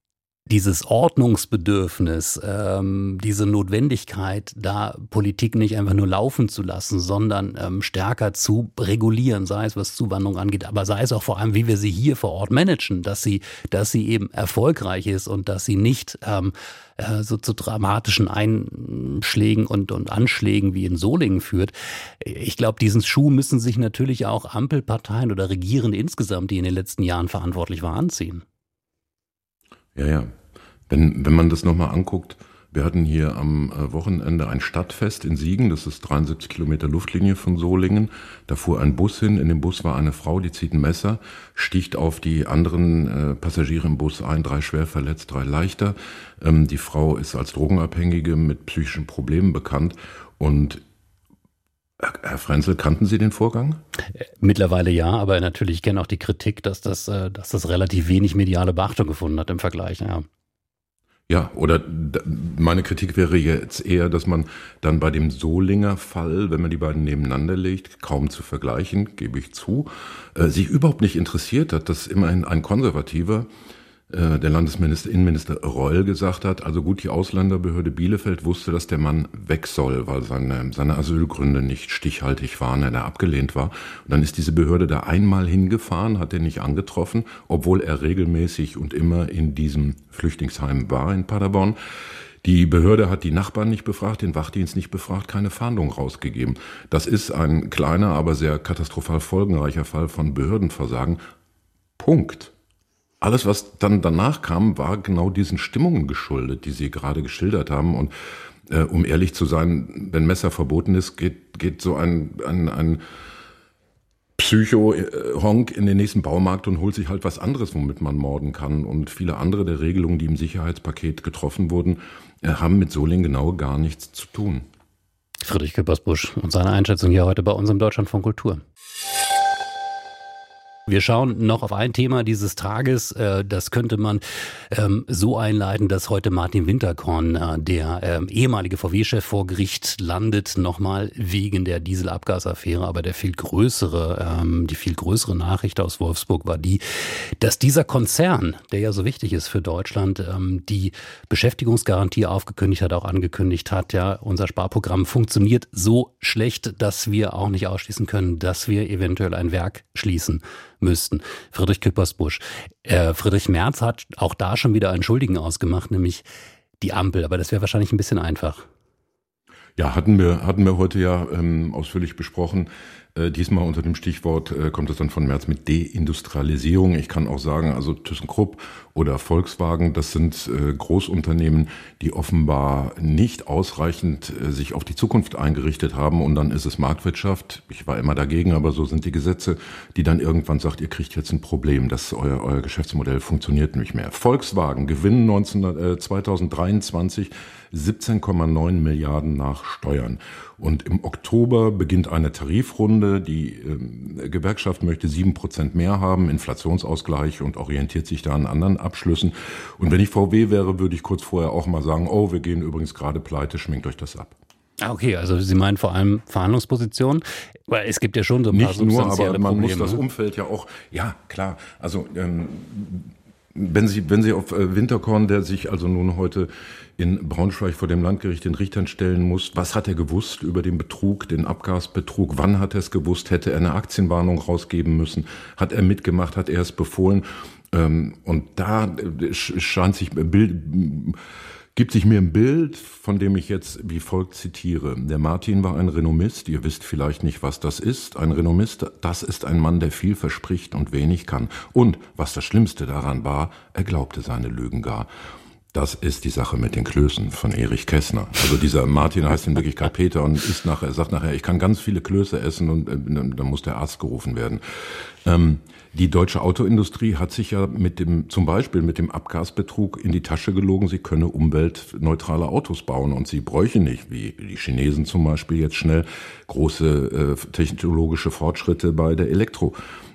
dieses Ordnungsbedürfnis, ähm, diese Notwendigkeit, da Politik nicht einfach nur laufen zu lassen, sondern ähm, stärker zu regulieren, sei es was Zuwanderung angeht, aber sei es auch vor allem, wie wir sie hier vor Ort managen, dass sie, dass sie eben erfolgreich ist und dass sie nicht ähm, äh, so zu dramatischen Einschlägen und, und Anschlägen wie in Solingen führt. Ich glaube, diesen Schuh müssen sich natürlich auch Ampelparteien oder Regierende insgesamt, die in den letzten Jahren verantwortlich waren, anziehen. Ja, ja. Wenn, wenn man das nochmal anguckt, wir hatten hier am Wochenende ein Stadtfest in Siegen, das ist dreiundsiebzig Kilometer Luftlinie von Solingen. Da fuhr ein Bus hin, in dem Bus war eine Frau, die zieht ein Messer, sticht auf die anderen äh, Passagiere im Bus ein, drei schwer verletzt, drei leichter. Ähm, die Frau ist als Drogenabhängige mit psychischen Problemen bekannt. Und Herr Frenzel, kannten Sie den Vorgang? Mittlerweile ja, aber natürlich, ich kenne auch die Kritik, dass das, dass das relativ wenig mediale Beachtung gefunden hat im Vergleich. Ja. Ja, oder meine Kritik wäre jetzt eher, dass man dann bei dem Solinger Fall, wenn man die beiden nebeneinander legt, kaum zu vergleichen, gebe ich zu, äh, sich überhaupt nicht interessiert hat, dass immerhin ein Konservativer, äh, der Landesminister, Innenminister Reul gesagt hat, also gut, die Ausländerbehörde Bielefeld wusste, dass der Mann weg soll, weil seine, seine Asylgründe nicht stichhaltig waren, er da abgelehnt war. Und dann ist diese Behörde da einmal hingefahren, hat er nicht angetroffen, obwohl er regelmäßig und immer in diesem Flüchtlingsheim war in Paderborn. Die Behörde hat die Nachbarn nicht befragt, den Wachdienst nicht befragt, keine Fahndung rausgegeben. Das ist ein kleiner, aber sehr katastrophal folgenreicher Fall von Behördenversagen. Punkt. Alles, was dann danach kam, war genau diesen Stimmungen geschuldet, die Sie gerade geschildert haben. Und äh, um ehrlich zu sein, wenn Messer verboten ist, geht, geht so ein, ein, ein Psycho-Honk in den nächsten Baumarkt und holt sich halt was anderes, womit man morden kann. Und viele andere der Regelungen, die im Sicherheitspaket getroffen wurden, äh, haben mit Solingen genau gar nichts zu tun. Friedrich Küppersbusch und seine Einschätzung hier heute bei uns im Deutschlandfunk Kultur. Wir schauen noch auf ein Thema dieses Tages. Das könnte man so einleiten, dass heute Martin Winterkorn, der ehemalige V W-Chef, vor Gericht landet, nochmal wegen der Dieselabgasaffäre. Aber der viel größere, die viel größere Nachricht aus Wolfsburg war die, dass dieser Konzern, der ja so wichtig ist für Deutschland, die Beschäftigungsgarantie aufgekündigt hat, auch angekündigt hat, ja, unser Sparprogramm funktioniert so schlecht, dass wir auch nicht ausschließen können, dass wir eventuell ein Werk schließen müssten. Friedrich Küppersbusch. Äh, Friedrich Merz hat auch da schon wieder einen Schuldigen ausgemacht, nämlich die Ampel. Aber das wäre wahrscheinlich ein bisschen einfach. Ja, hatten wir, hatten wir heute ja ähm, ausführlich besprochen. Äh, diesmal unter dem Stichwort äh, kommt es dann von Merz mit Deindustrialisierung. Ich kann auch sagen, also ThyssenKrupp oder Volkswagen, das sind äh, Großunternehmen, die offenbar nicht ausreichend äh, sich auf die Zukunft eingerichtet haben. Und dann ist es Marktwirtschaft. Ich war immer dagegen, aber so sind die Gesetze, die dann irgendwann sagt, ihr kriegt jetzt ein Problem, dass euer, euer Geschäftsmodell funktioniert nicht mehr. Volkswagen Gewinn neunzehn, äh, zweitausenddreiundzwanzig siebzehn Komma neun Milliarden nach Steuern. Und im Oktober beginnt eine Tarifrunde. Die äh, Gewerkschaft möchte sieben Prozent mehr haben, Inflationsausgleich, und orientiert sich da an anderen Abschlüssen. Und wenn ich V W wäre, würde ich kurz vorher auch mal sagen, oh, wir gehen übrigens gerade pleite, schminkt euch das ab. Okay, also Sie meinen vor allem Verhandlungspositionen? Weil es gibt ja schon so ein paar Nicht nur, aber man Probleme. muss das Umfeld ja auch, ja klar, also ähm, wenn Sie, wenn Sie auf äh, Winterkorn, der sich also nun heute in Braunschweig vor dem Landgericht den Richtern stellen muss, was hat er gewusst über den Betrug, den Abgasbetrug, wann hat er es gewusst, hätte er eine Aktienwarnung rausgeben müssen, hat er mitgemacht, hat er es befohlen, ähm, und da äh, scheint sich Bild, gibt sich mir ein Bild, von dem ich jetzt wie folgt zitiere. Der Martin war ein Renommist, ihr wisst vielleicht nicht, was das ist. Ein Renommist, das ist ein Mann, der viel verspricht und wenig kann. Und was das Schlimmste daran war, er glaubte seine Lügen gar. Das ist die Sache mit den Klößen von Erich Kästner. Also dieser Martin heißt in Wirklichkeit Peter und ist nachher, sagt nachher, ich kann ganz viele Klöße essen, und äh, dann muss der Arzt gerufen werden. Ähm, die deutsche Autoindustrie hat sich ja mit dem, zum Beispiel mit dem Abgasbetrug in die Tasche gelogen, sie könne umweltneutrale Autos bauen und sie bräuche nicht, wie die Chinesen zum Beispiel, jetzt schnell große äh, technologische Fortschritte bei der Elektro.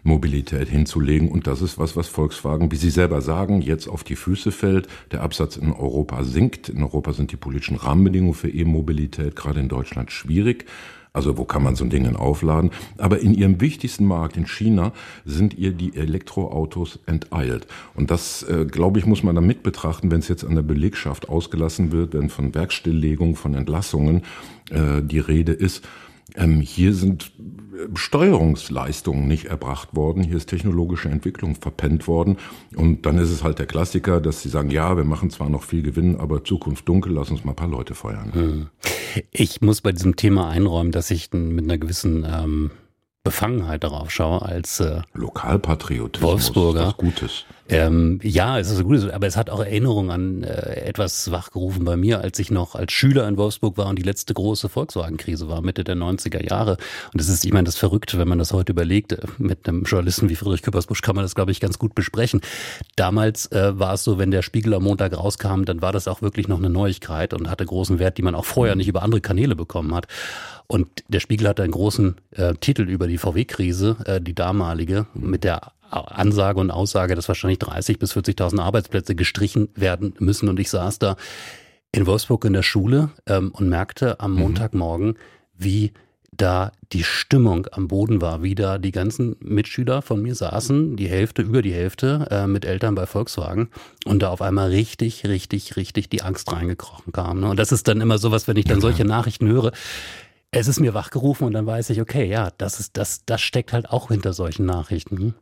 Mobilität hinzulegen. Und das ist was, was Volkswagen, wie Sie selber sagen, jetzt auf die Füße fällt. Der Absatz in Europa sinkt. In Europa sind die politischen Rahmenbedingungen für E-Mobilität gerade in Deutschland schwierig. Also wo kann man so ein Ding denn aufladen? Aber in ihrem wichtigsten Markt, in China, sind ihr die Elektroautos enteilt. Und das, äh, glaube ich, muss man dann mit betrachten, wenn es jetzt an der Belegschaft ausgelassen wird, wenn von Werksstilllegung, von Entlassungen äh, die Rede ist. Ähm, hier sind Steuerungsleistungen nicht erbracht worden, hier ist technologische Entwicklung verpennt worden und dann ist es halt der Klassiker, dass sie sagen, ja, wir machen zwar noch viel Gewinn, aber Zukunft dunkel, lass uns mal ein paar Leute feuern. Ich muss bei diesem Thema einräumen, dass ich mit einer gewissen ähm, Befangenheit darauf schaue als äh, Lokalpatriotismus, Wolfsburger. was Gutes. Ähm, ja, es ist so gut, aber es hat auch Erinnerungen an äh, etwas wachgerufen bei mir, als ich noch als Schüler in Wolfsburg war und die letzte große Volkswagen-Krise war, Mitte der neunziger Jahre. Und das ist, ich meine, das Verrückte, wenn man das heute überlegt, mit einem Journalisten wie Friedrich Küppersbusch kann man das, glaube ich, ganz gut besprechen. Damals äh, war es so, wenn der Spiegel am Montag rauskam, dann war das auch wirklich noch eine Neuigkeit und hatte großen Wert, die man auch vorher nicht über andere Kanäle bekommen hat. Und der Spiegel hatte einen großen äh, Titel über die V W-Krise, äh, die damalige, mit der Ansage und Aussage, dass wahrscheinlich dreißigtausend bis vierzigtausend Arbeitsplätze gestrichen werden müssen. Und ich saß da in Wolfsburg in der Schule ähm, und merkte am Montagmorgen, wie da die Stimmung am Boden war, wie da die ganzen Mitschüler von mir saßen, die Hälfte, über die Hälfte, äh, mit Eltern bei Volkswagen und da auf einmal richtig, richtig, richtig die Angst reingekrochen kam. Ne? Und das ist dann immer sowas, wenn ich dann solche Nachrichten höre, es ist mir wachgerufen und dann weiß ich, okay, ja, das ist, das, das steckt halt auch hinter solchen Nachrichten. Hm?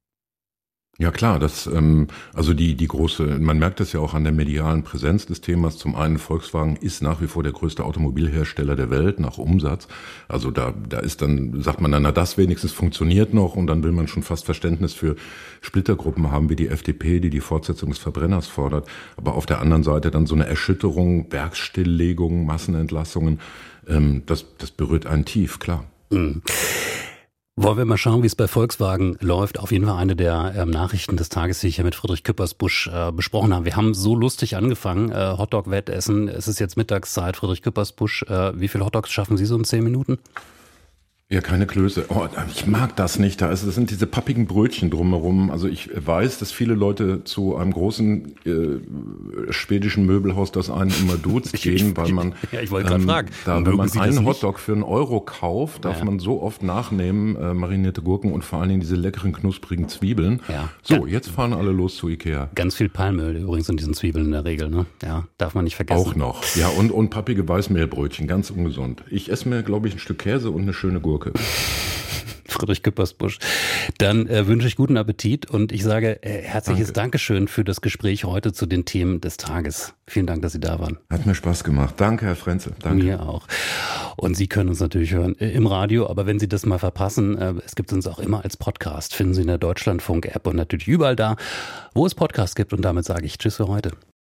Ja klar, das ähm, also die die große, man merkt das ja auch an der medialen Präsenz des Themas. Zum einen, Volkswagen ist nach wie vor der größte Automobilhersteller der Welt nach Umsatz. Also da da ist dann, sagt man dann, na das wenigstens funktioniert noch und dann will man schon fast Verständnis für Splittergruppen haben wie die F D P, die die Fortsetzung des Verbrenners fordert. Aber auf der anderen Seite dann so eine Erschütterung, Werksstilllegung, Massenentlassungen, ähm, das das berührt einen tief, klar. Mhm. Wollen wir mal schauen, wie es bei Volkswagen läuft. Auf jeden Fall eine der ähm, Nachrichten des Tages, die ich ja mit Friedrich Küppersbusch äh, besprochen habe. Wir haben so lustig angefangen, äh, Hotdog-Wettessen. Es ist jetzt Mittagszeit, Friedrich Küppersbusch. Äh, wie viele Hotdogs schaffen Sie so in zehn Minuten? Ja, keine Klöße. Oh, ich mag das nicht. Da ist, das sind diese pappigen Brötchen drumherum. Also ich weiß, dass viele Leute zu einem großen äh, schwedischen Möbelhaus, das einen immer duzt, gehen, weil man ja, ich wollte gerade ähm, fragen. Da, wenn man einen Hotdog für einen Euro kauft, darf ja. man so oft nachnehmen, äh, marinierte Gurken und vor allen Dingen diese leckeren, knusprigen Zwiebeln. Ja. So, jetzt fahren alle los zu Ikea. Ganz viel Palmöl übrigens in diesen Zwiebeln in der Regel, ne? Ja, darf man nicht vergessen. Auch noch. Ja, und, und pappige Weißmehlbrötchen, ganz ungesund. Ich esse mir, glaube ich, ein Stück Käse und eine schöne Gurke. Friedrich Küppersbusch. Dann äh, wünsche ich guten Appetit und ich sage äh, herzliches Danke. Dankeschön für das Gespräch heute zu den Themen des Tages. Vielen Dank, dass Sie da waren. Hat mir Spaß gemacht. Danke, Herr Frenzel. Danke. Mir auch. Und Sie können uns natürlich hören äh, im Radio, aber wenn Sie das mal verpassen, äh, es gibt uns auch immer als Podcast. Finden Sie in der Deutschlandfunk-App und natürlich überall da, wo es Podcasts gibt. Und damit sage ich Tschüss für heute.